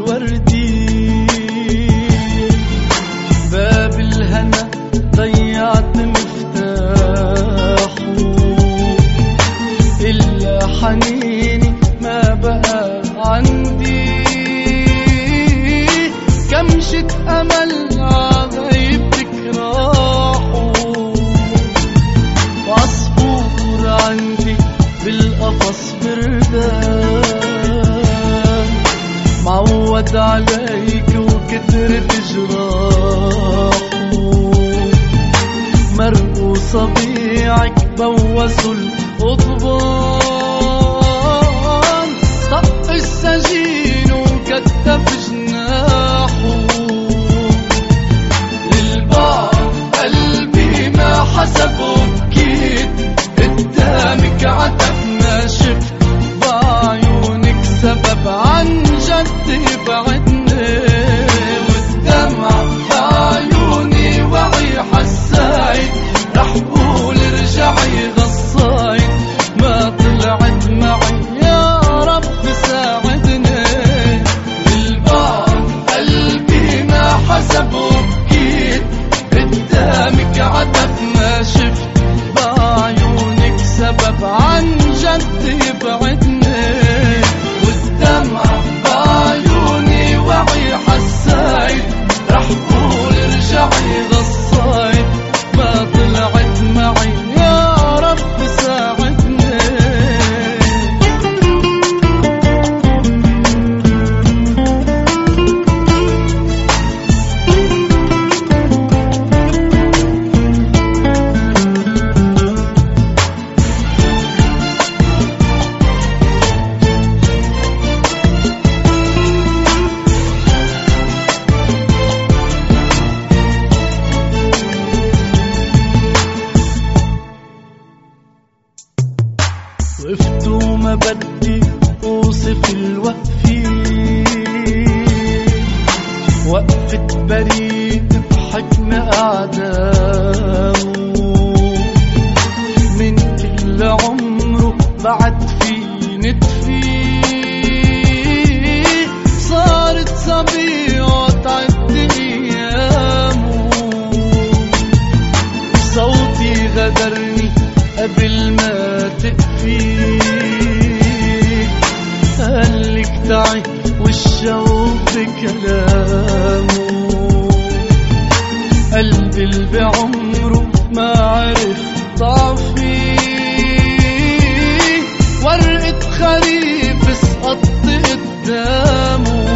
الوردي، باب الهنا ضيعت مفتاحه، إلا حنيني ما بقى عندي، كمشة أمل عغيبتك راحوا، وعصفور عندي بالقفص بردان، معود عليك وكترت جراحه، مرقوا صبيعك بوسوا القضبان، طق السجين وكتف جناحه، للبعض قلبي ما حسبه بكيت، قدامك عتب ما شفت بعيونك سبب عن جد يبعدني، والدمع بعيوني وعي حسايد، رح قول ارجعي غصايد، ما طلعت معي يا رب ساعدني، للبعض قلبي ما حسبه بكيت، قدامك عتب ما شفت بعيونك سبب عن جد يبعدني، والدمع بعيوني وعي حسايد، رح قول ارجعي غصايد، ما طلعت معي يا رب ساعدني. وقفت وما بدي اوصف الوقفة، وقفة بريء بحكم أعداءه، من كل عمره بعد في نتفي، صارت صبي وتعد أيامه، صوتي غدرني قبل ما تقفي، قالك تعي والشوق بكلامه، قلبي اللي بعمره ما عرف ضعفي، ورقة خريف سقطت قدامه،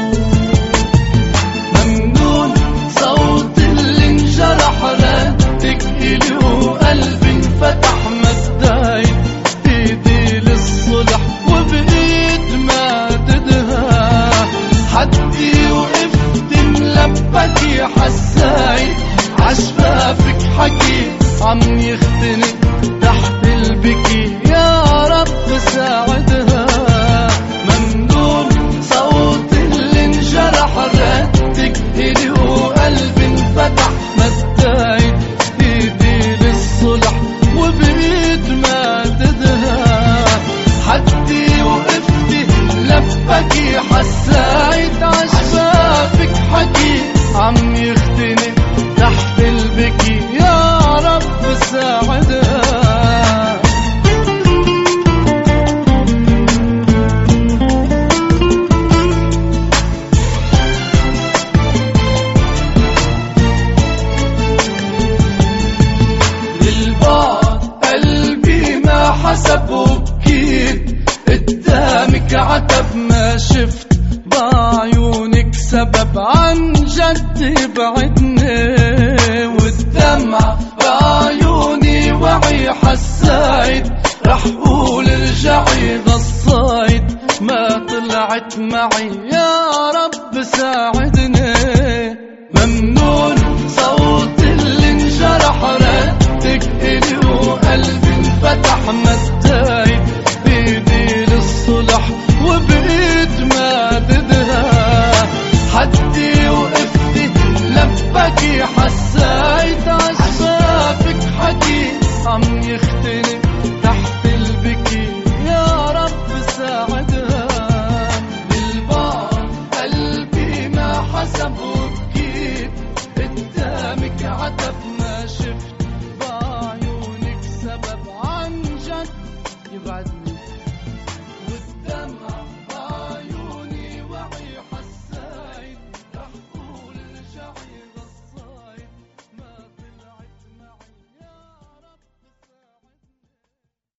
ممنون صوت اللي انجرح ردك إلي، وقلبي انفتح مدايد ايدي للصلح، وبقيت ما تدهى حدي، وقفت ملبكي حسايد، عشفافك حكي عم يختنق تحت البكي، يا رب ساعدها، ممنون صوت اللي انجرح ردك إلي، وقلبي انفتح مدايد ايدي للصلح، وبقيت ما تدهى حدي، وقفتي لبكي حسايد، عشفافك حكي عم يختنق تحت البكي، يا رب ساعدها. حسب وبكيت، قدامك عتب ما شفت بعيونك سبب عن جد يبعدني، والدمع بعيوني وعي حسايد، رح قول ارجعي غصايد، ما طلعت معي يا رب ساعد.